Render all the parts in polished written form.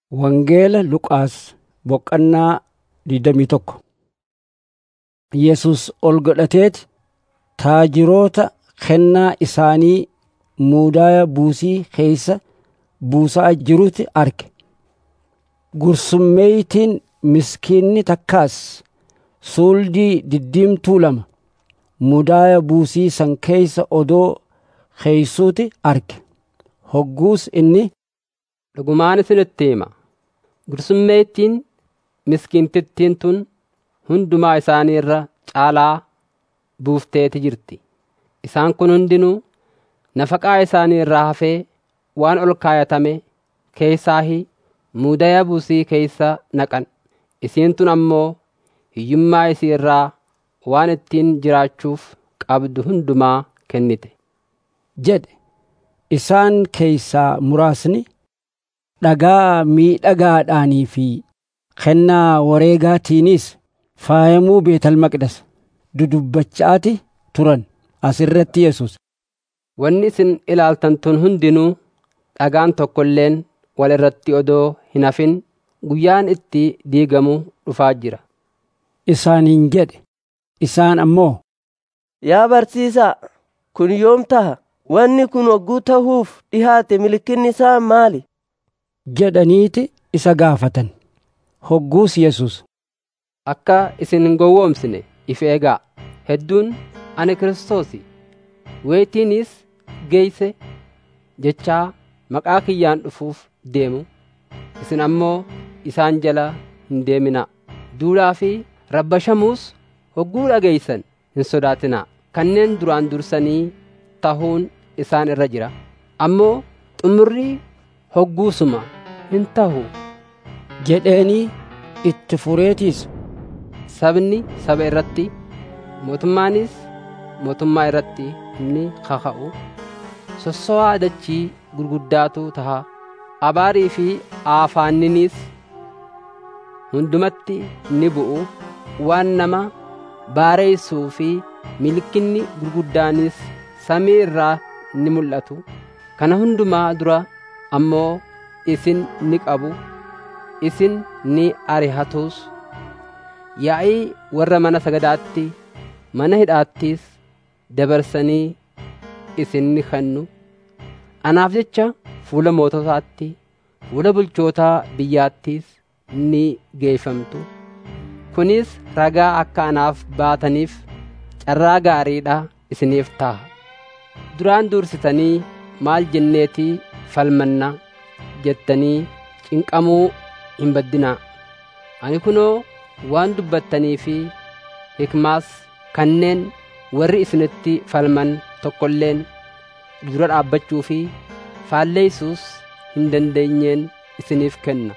Wangeela Luqaas boqonnaa 21. Yesus ol godhateeti taajiroota kennaa isaanii muudaya buusii keessa buusaa jirutti arge. Gursummeeytiin miskiinni takkaas suuldii diddiimtuu lama muudaya buusii san keessa odoo keeysuuti arge. Hogguus inni, dhugumaan isinitti hima, gursummeeytiin miskiintittiin tun hundumaa isaanii irra caalaa buufteeti jirti. Isaan kun hundinuu nafaqaa isaanii irraa hafee waan ol kaayatame keessaahi muudaya buusii keessa naqan. Isiin tun ammoo hiyyummaa isii irraa waan ittiin jiraachuuf qabdu hundumaa kennite jedhe. Isaan keessaa muraasni dhagaa miidhagaadhaanii fi kennaa wareegaatiinis faayamuu Beetal Maqdas dudubbachaati turan. Asirratti Yesus, wanni isin ilaaltan tun hundinuu dhagaan tokkolleen wal irratti odoo hin hafin guyyaan itti diigamu dhufaa jira isaaniin jedhe. Isaan ammoo, yaa barsiisaa, kun yoom ta'a? Wanni kun hogguu ta'uuf dhihaate milikinni isaa maali? jedhaniiti isa gaafatan. Hogguus Yesus, akka isin hin gowwoomsine if eegaa. Hedduun ani Kiristoosi, weetiinis geeyse jechaa maqaa kiyyaan dhufuuf deemu. Isin ammoo isaan jala hin deeminaa. Duulaa fi rabbashamuus hogguu dhageeysan hin sodaatinaa. Kanneen duraan dursanii tahuun isaan irra jira, ammoo xumurri hogguusuma hin tahu jedheeni itti fureetiis. Sabni saba irratti, mootummaanis mootummaa irratti ni kaka'u. Sossowaa dachii gurguddaatu taha. Abaarii fi aafaanninis hundumatti ni bu'u. Waan nama baareessuu fi milikinni gurguddaanis samii irraa ni mul'atu. Kana hundumaa dura ammoo isin ni qabu, isin ni arihatus. Yaa'ii warra mana sagadaatti, mana hidhaattis dabarsanii isin ni kennu. Anaaf jecha fuula moototaatti, fuula bulchootaa biyyaattis ni geeffamtu. Kunis ragaa akka anaaf baataniif carraa gaariidha isiniif ta'a. Duraan dursitanii maal jenneetii falmanna jettanii cinqamuu hin baddinaa. Ani kunoo waan dubbattanii fi hikmaas kanneen warri isinitti falman tokkolleen dura dhaabbachuu fi faalleessuus hin dandeenyeen isiniif kenna.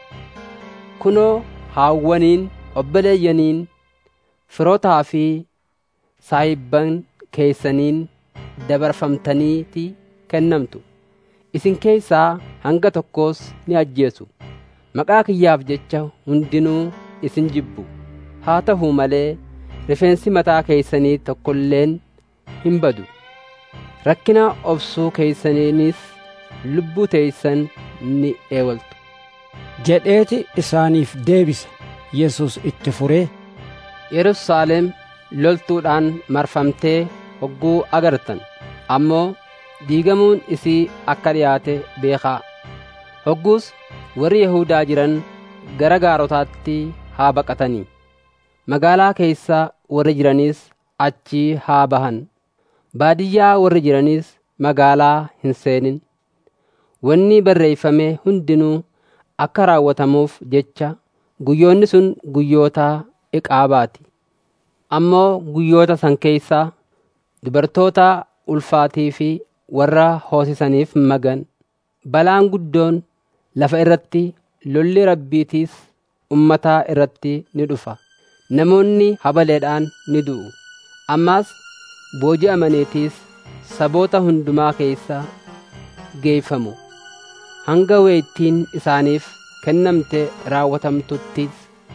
Kunoo haawwaniin, obboleeyyaniin, firootaa fi saahibban keessaniin dabarfamtaniiti kennamtu. Isin keessaa hanga tokkos ni ajjeesu. Maqaa kiyyaaf jecha hundinuu isin jibbu. Haa ta'uu malee rifeensi mataa keessanii tokkolleen hin badu. Rakkina obsuu keessaniinis lubbuu teessan ni eewaltu jedheeti isaaniif deebise. Yesus itti furee, Yerusaalem loltuudhaan marfamtee hogguu agartan, ammoo diigamuun isii akka dhiyaate beekaa. Hogguus warri Yahudaa jiran gara gaarotaatti haa baqatanii, magaalaa keessa warri jiranis achii haa bahan, baadiyyaa warri jiranis magaalaa hin seenin. Wanni barreeffame hundinuu akka raawwatamuuf jecha guyyoonni sun guyyoota iqaabaati. Ammoo guyyoota san keessa dubartoota ulfaatii fi warra hoosisaniif magan. Balaan guddoon lafa irratti, lolli rabbiitiis ummataa irratti ni dhufa. Namoonni habaleedhaan ni du'u. Ammas booji'amaniitiis saboota hundumaa keessa geeffamu. Hanga weettiin isaaniif kennamte raawwatamtuttis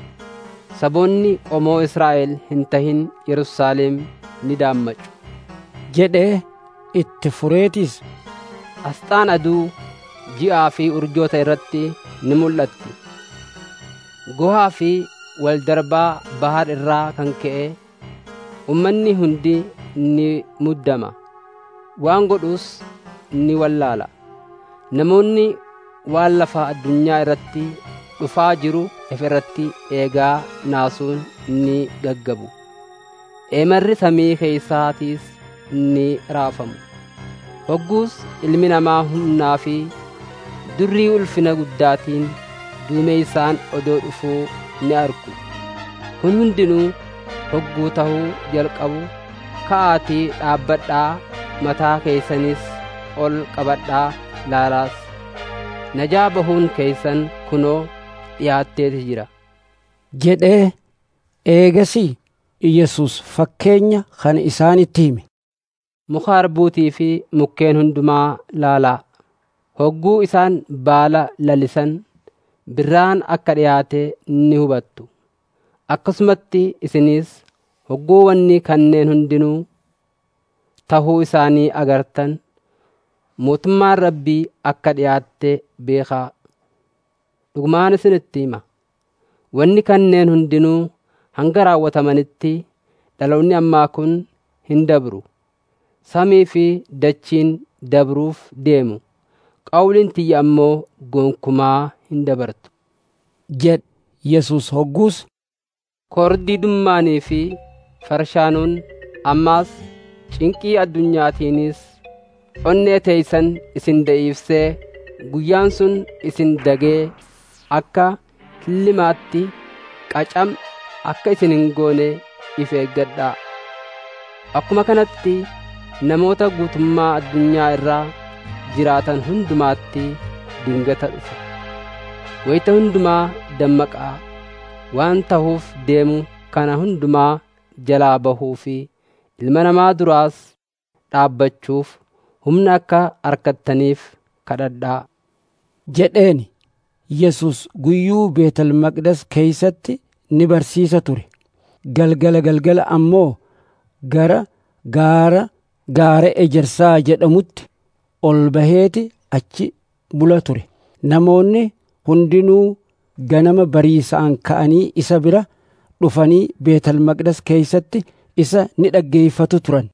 saboonni qomoo Israa'el hin tahin Yerusaalem ni daammacu jedhee itti fureetis. Asxaan aduu ji'aa fi urjoota irratti ni mul'atti. Gohaa fi waldarbaa bahar irraa kan ka'e ummanni hundi ni muddama, waan godhus ni wallaala. Namoonni waan lafaa addunyaa irratti dhufaa jiru irratti eegaa naasuun ni gaggabu. Eemarri samii keeysaatiis ni raafamu. Hogguus ilmi namaa humnaa fi durrii ulfina guddaatiin duumeessaan odoo dhufuu ni argu. Kun hundinuu hogguu tahuu jalqabu ka'aatii dhaabbadhaa, mataa keessanis ol qabadhaa laalaas. Najaa bahuun keessan kunoo dhiyaatteeti jira jedhee eegasii Yesus fakkeenya kana isaanitti hime. Muka harbuutii fi mukkeen hundumaa laalaa. Hogguu isaan baala lalisan birraan akka dhiyaate ni hubattu. Akkasumatti isinis hogguu wanni kanneen hundinuu tahuu isaanii agartan mootummaan Rabbii akka dhiyaatte beekaa. Dhugumaan isinitti hima, wanni kanneen hundinuu hanga raawwatamanitti dhaloonni ammaa kun hin dabru. Samii fi dachiin dabruuf deemu, qawliin tiyya ammoo gonkumaa hin dabartu jedhe. Yesus hogguus, Kordii dummaanii fi farshaanuun ammaas cinqii addunyaatiinis onnee teeysan isin da'iifsee guyyaan sun isin dagee akka killimaatti qacam akka isin hin goone if eeggadhaa. Akkuma kanatti namoota guutummaa addunyaa irraa jiraatan hundumaatti dingata dhufa. Wayita hundumaa dammaqaa, waan tahuuf deemu kana hundumaa jalaa bahuu fi ilma namaa duraas dhaabbachuuf humna akka argattaniif kadhadhaa jedheeni. Yesus guyyuu Beetel Maqdes keeysatti ni barsiisa ture. Galgala ammoo gara gaara ejersaa jedhamutti ol baheeti achi bula ture. Namoonni hundinuu ganama bariisaan ka'anii isa bira dhufanii Beetel Maqdes keeysatti isa ni dhaggeeffatu turan.